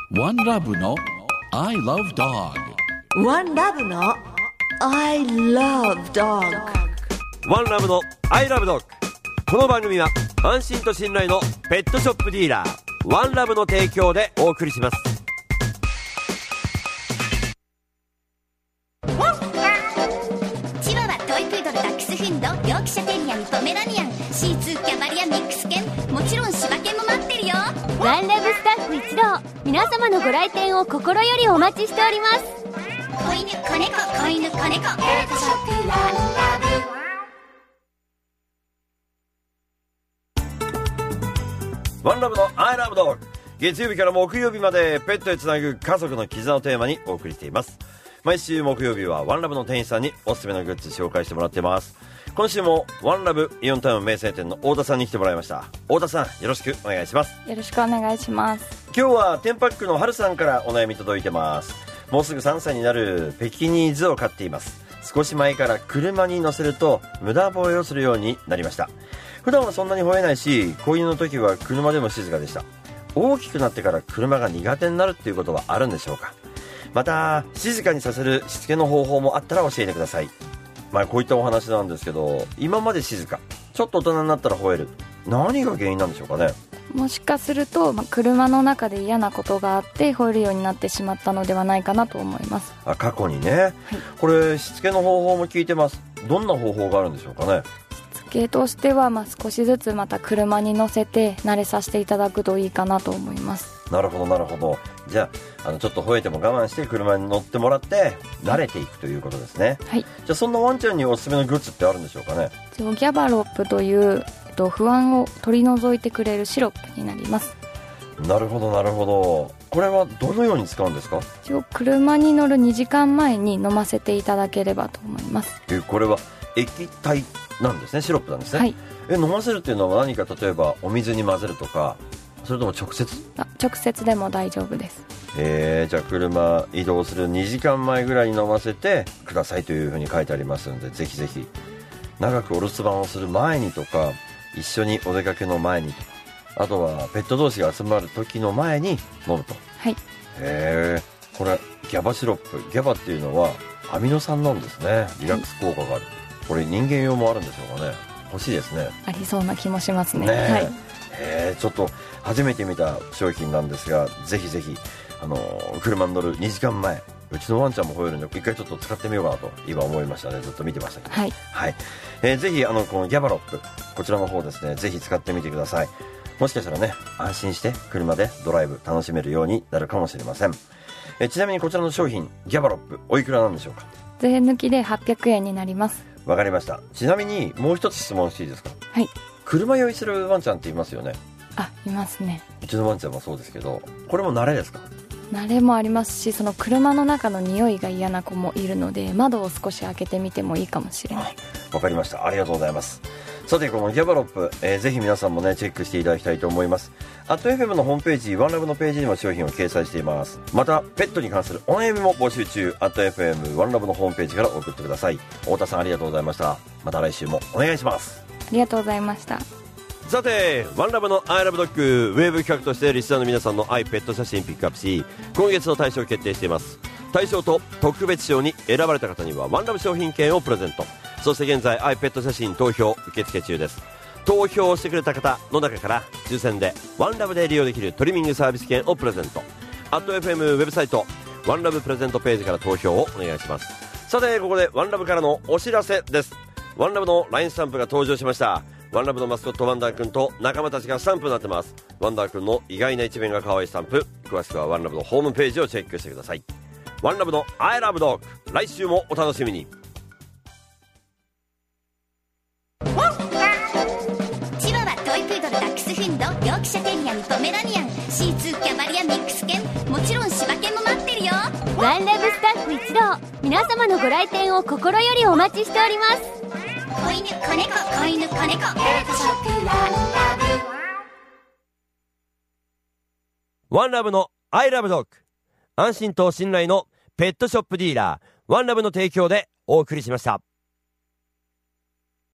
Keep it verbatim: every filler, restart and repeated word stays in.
ワンラブの I love dog。 ワンラブの I love dog。 ワンラブの I love dog。 この番組は安心と信頼のペットショップディーラーワンラブの提供でお送りします。 チワワ、トイプードル、ダックスフンド、ヨークシャテリアン、ポメラニアン、シーツー、キャバリア、ミックス犬、もちろん柴犬も待ってるよ。 ワンラブスタッフ一同、皆様のご来店を心よりお待ちしております。 子犬、子猫、子犬、子猫、ペットショップワンラブ。 ワンラブの I love dog。 月曜日から木曜日までペットへつなぐ家族の絆をテーマにお送りしています。毎週木曜日はワンラブの店員さんにおすすめのグッズ紹介してもらっています。今週もワンラブイオンタウン名声店の太田さんに来てもらいました。太田さん、よろしくお願いします。 よろしくお願いします。 今日はテンパックの春さんからお悩み届いてます。もうすぐさんさいになるペキニーズを飼っています。少し前から車に乗せると無駄吠えをするようになりました。普段はそんなに吠えないし、子犬の時は車でも静かでした。大きくなってから車が苦手になるっていうことはあるんでしょうか。また静かにさせるしつけの方法もあったら教えてください。まあこういったお話なんですけど、今まで静か、ちょっと大人になったら吠える、何が原因なんでしょうかね。 もしかすると、まあ、車の中で嫌なことがあって吠えるようになってしまったのではないかなと思います。 あ、過去にね、はい、これしつけの方法も聞いてます。どんな方法があるんでしょうかね。 しつけとしては、まあ、少しずつまた車に乗せて慣れさせていただくといいかなと思います。 なるほどなるほど。じゃあ、あのちょっと吠えても我慢して車に乗ってもらって慣れていくということですね。 はい。 じゃあそんなワンちゃんにおすすめのグッズってあるんでしょうかね。 ギャバロップという、えっと、不安を取り除いてくれるシロップになります。 なるほどなるほど。これはどのように使うんですか。 一応車に乗るにじかんまえに飲ませていただければと思います。 えこれは液体なんですね。シロップなんですね。 はい。 え飲ませるっていうのは何か、例えばお水に混ぜるとか、それとも直接。 あ、直接でも大丈夫です。 えー、じゃあ車移動するにじかんまえぐらいに飲ませてくださいというふうに書いてありますので、ぜひぜひ長くお留守番をする前にとか、一緒にお出かけの前にとか、あとはペット同士が集まる時の前に飲むと。 はい。 へえ、これギャバシロップ、ギャバっていうのはアミノ酸なんですね。リラックス効果がある、はい、これ人間用もあるんでしょうかね。欲しいですね。 ありそうな気もしますね。 ね、 はい。 えー、ちょっと初めて見た商品なんですが、ぜひぜひあの車に乗るにじかんまえ、うちのワンちゃんも吠えるんで一回ちょっと使ってみようかなと今思いましたね。ずっと見てましたけど、 はい、 はい。えー、ぜひあのこのギャバロップ、こちらの方ですね、ぜひ使ってみてください。もしかしたらね、安心して車でドライブ楽しめるようになるかもしれません。えー、ちなみにこちらの商品ギャバロップ、おいくらなんでしょうか。 税抜きではっぴゃくえんになります。 わかりました。ちなみにもう一つ質問していいですか。 はい。 車酔いするワンちゃんっていますよね。 あ、いますね。 うちのワンちゃんもそうですけど、これも慣れですか。 慣れもありますし、その車の中の匂いが嫌な子もいるので、窓を少し開けてみてもいいかもしれない。 わかりました。ありがとうございます。さてこのギャバロップ、えー、ぜひ皆さんもねチェックしていただきたいと思います。アット エフエム のホームページ、ワンラブのページにも商品を掲載しています。またペットに関するお悩みも募集中。アット エフエム ワンラブのホームページから送ってください。太田さん、ありがとうございました。また来週もお願いします。 ありがとうございました。 さてワンラブの I love dog ウェブ企画としてリスナーの皆さんの愛ペット写真ピックアップし、今月の大賞を決定しています。大賞と特別賞に選ばれた方にはワンラブ商品券をプレゼント。そして現在愛ペット写真投票受付中です。投票してくれた方の中から抽選でワンラブで利用できるトリミングサービス券をプレゼント。 アット エフエム ウェブサイトワンラブプレゼントページから投票をお願いします。さてここでワンラブからのお知らせです。ワンラブの ライン スタンプが登場しました。ワンラブのマスコットワンダーくんと仲間たちがスタンプになってます。ワンダーくんの意外な一面が可愛いスタンプ、詳しくはワンラブのホームページをチェックしてください。ワンラブの I love dog、 来週もお楽しみに。 チワワ、トイプードル、ダックスフンド、ヨークシャテリアン、ポメラニアン、シーツー、キャバリア、ミックス犬、もちろん柴犬も待ってるよ。 ワンラブスタッフ一同、皆様のご来店を心よりお待ちしております。 子犬、子猫、子犬、子猫、ペットショップワンラブ。 ワンラブの I love dog、 安心と信頼のペットショップディーラーワンラブの提供でお送りしました。